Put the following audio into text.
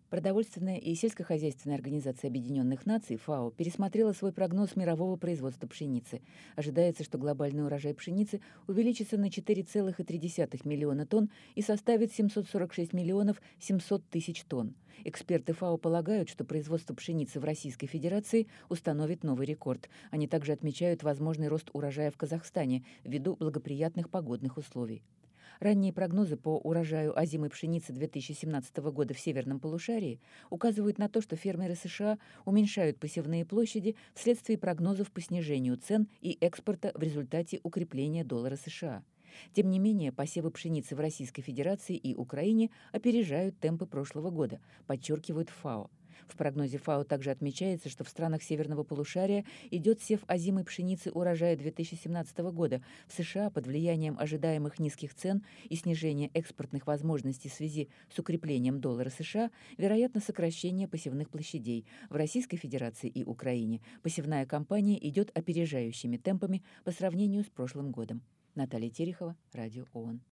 Продовольственная и сельскохозяйственная организация Объединенных Наций ФАО пересмотрела свой прогноз мирового производства пшеницы. Ожидается, что глобальный урожай пшеницы увеличится на 4,3 миллиона тонн и составит 746 миллионов 700 тысяч тонн. Эксперты ФАО полагают, что производство пшеницы в Российской Федерации установит новый рекорд. Они также отмечают возможный рост урожая в Казахстане ввиду благоприятных погодных условий. Ранние прогнозы по урожаю озимой пшеницы 2017 года в северном полушарии указывают на то, что фермеры США уменьшают посевные площади вследствие прогнозов по снижению цен и экспорта в результате укрепления доллара США. Тем не менее, посевы пшеницы в Российской Федерации и Украине опережают темпы прошлого года, подчеркивают ФАО. В прогнозе ФАО также отмечается, что в странах северного полушария идет сев озимой пшеницы урожая 2017 года. В США под влиянием ожидаемых низких цен и снижения экспортных возможностей в связи с укреплением доллара США, вероятно, сокращение посевных площадей. В Российской Федерации и Украине посевная кампания идет опережающими темпами по сравнению с прошлым годом. Наталья Терехова, Радио ООН.